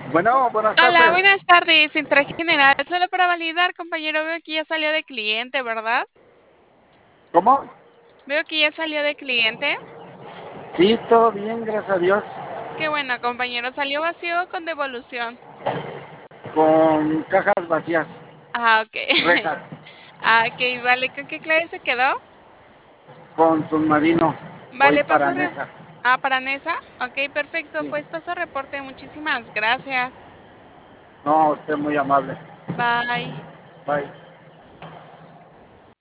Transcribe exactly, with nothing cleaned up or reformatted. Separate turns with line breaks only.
Bueno, buenas
Hola,
tardes.
buenas tardes, Interés General. Solo para validar, compañero, veo que ya salió de cliente, ¿verdad?
¿Cómo?
Veo que ya salió de cliente.
Sí, todo bien, gracias a Dios.
Qué bueno, compañero. ¿Salió vacío o con devolución?
Con cajas vacías,
Ah, ok.
rejas,
Ah, ok, vale. ¿Con qué clave se quedó?
con submarino. Voy
Vale,
para
paso re...
Nesa.
Ah, ¿para Nesa? Ok, perfecto.
Sí.
Pues paso reporte. Muchísimas gracias.
No, usted muy amable.
Bye.
Bye.